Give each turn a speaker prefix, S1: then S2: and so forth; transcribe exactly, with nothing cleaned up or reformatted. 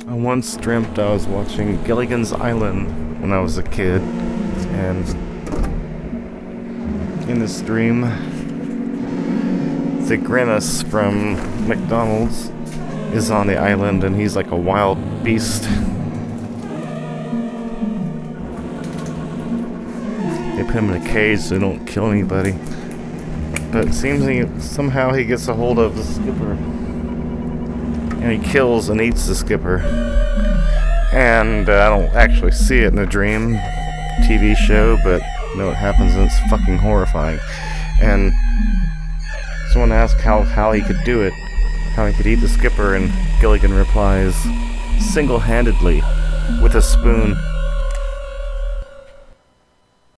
S1: I once dreamt I was watching Gilligan's Island when I was a kid, and in this dream, the Grimace from McDonald's is on the island, and he's like a wild beast. They put him in a cage so they don't kill anybody. But it seems he, somehow he gets a hold of the skipper, and he kills and eats the skipper. And uh, I don't actually see it in a dream T V show, but you know what happens, and it's fucking horrifying. And someone asked how, how he could do it, how he could eat the skipper, and Gilligan replies, single-handedly, with a spoon.